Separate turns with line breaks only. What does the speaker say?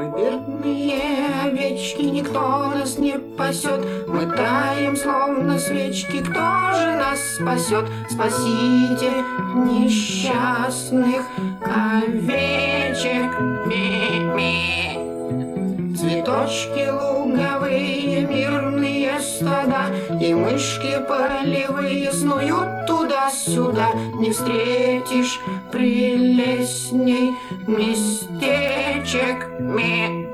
Мы бедные овечки, никто нас не пасет. Мы таем, словно свечки, кто же нас спасет? Спасите несчастных овечек. Ми-ми. Цветочки луговые, мирные стада, и мышки полевые снуют туда-сюда. Не встретишь прелестней местечек. Ми.